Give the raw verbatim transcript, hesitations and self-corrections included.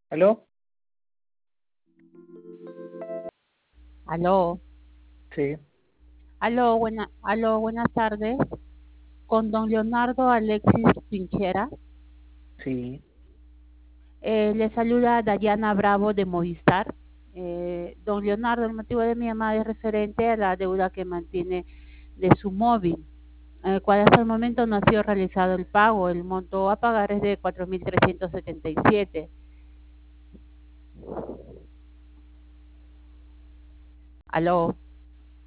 ¿Aló? Aló, Sí, aló, buena, aló, buenas tardes. Con don Leonardo Alexis Pinchera. sí. Eh, le saluda Dayana Bravo de Movistar. Eh, don Leonardo, el motivo de mi llamada es referente a la deuda que mantiene de su móvil, el cual hasta el momento no ha sido realizado el pago. El monto a pagar es de cuatro mil trescientos setenta y siete. Aló.